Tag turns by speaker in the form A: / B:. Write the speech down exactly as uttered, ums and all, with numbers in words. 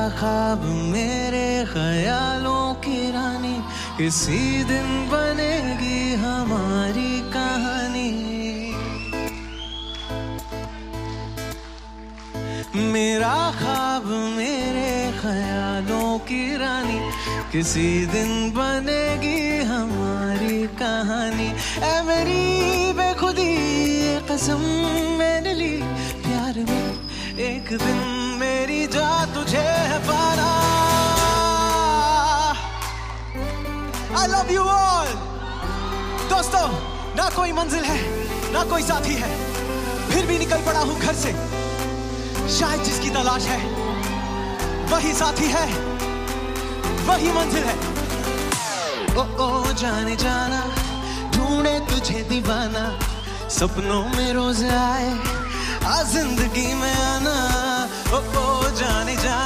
A: ख्वाब मेरे ख्यालों की रानी, किसी दिन बनेगी हमारी कहानी। मेरा ख्वाब मेरे ख्यालों की रानी, किसी दिन बनेगी हमारी कहानी। ऐ मेरी बेखुदी ये कसम मैंने ली, प्यार में एक दिन मेरी जा तुझे है पाना। I love you all। दोस्तों, ना कोई मंजिल है ना कोई साथी है, फिर भी निकल पड़ा हूँ घर से। शायद जिसकी तलाश है वही साथी है, वही मंजिल है। ओ ओ जाने जाना, ढूंढे तुझे दीवाना, सपनों में रोज आए आ जिंदगी में आना। ओ ओ जाने जाना,